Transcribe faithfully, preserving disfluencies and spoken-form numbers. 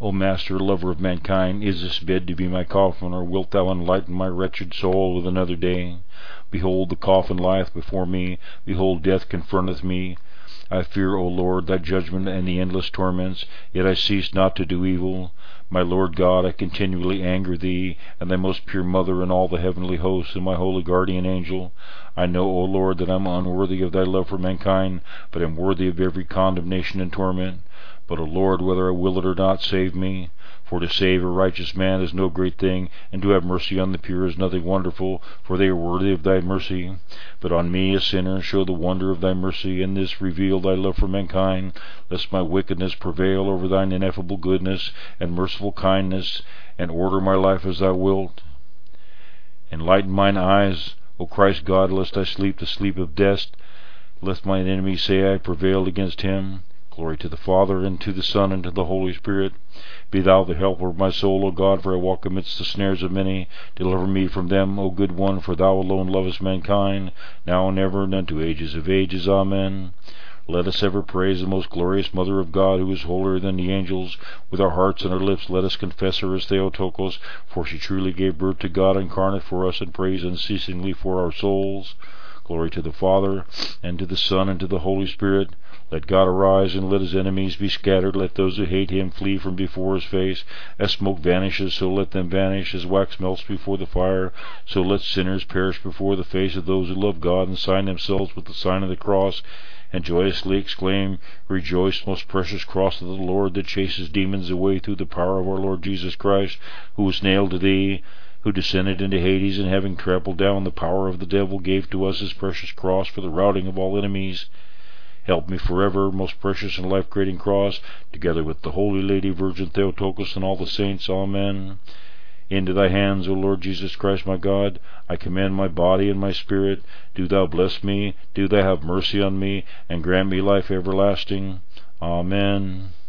O Master, lover of mankind, is this bed to be my coffin, or wilt thou enlighten my wretched soul with another day? Behold, the coffin lieth before me, behold, death confronteth me. I fear, O Lord, thy judgment and the endless torments, yet I cease not to do evil. My Lord God, I continually anger thee, and thy most pure mother, and all the heavenly hosts, and my holy guardian angel. I know, O Lord, that I am unworthy of thy love for mankind, but am worthy of every condemnation and torment. But, O Lord, whether I will it or not, save me. For to save a righteous man is no great thing, and to have mercy on the pure is nothing wonderful, for they are worthy of thy mercy. But on me, a sinner, show the wonder of thy mercy, and this reveal thy love for mankind, lest my wickedness prevail over thine ineffable goodness and merciful kindness, and order my life as thou wilt. Enlighten mine eyes, O Christ God, lest I sleep the sleep of death, lest mine enemy say I prevailed against him. Glory to the Father, and to the Son, and to the Holy Spirit. Be thou the helper of my soul, O God, for I walk amidst the snares of many. Deliver me from them, O good one, for thou alone lovest mankind, now and ever, and unto ages of ages. Amen. Let us ever praise the most glorious Mother of God, who is holier than the angels. With our hearts and our lips let us confess her as Theotokos, for she truly gave birth to God incarnate for us, and praise unceasingly for our souls. Glory to the Father, and to the Son, and to the Holy Spirit. Let God arise, and let his enemies be scattered. Let those who hate him flee from before his face. As smoke vanishes, so let them vanish. As wax melts before the fire, so let sinners perish before the face of those who love God, and sign themselves with the sign of the cross, and joyously exclaim, Rejoice, most precious cross of the Lord, that chases demons away through the power of our Lord Jesus Christ, who was nailed to thee, who descended into Hades, and having trampled down the power of the devil, gave to us his precious cross for the routing of all enemies. Help me forever, most precious and life-creating cross, together with the Holy Lady Virgin Theotokos and all the saints. Amen. Into thy hands, O Lord Jesus Christ, my God, I commend my body and my spirit. Do thou bless me, do thou have mercy on me, and grant me life everlasting. Amen.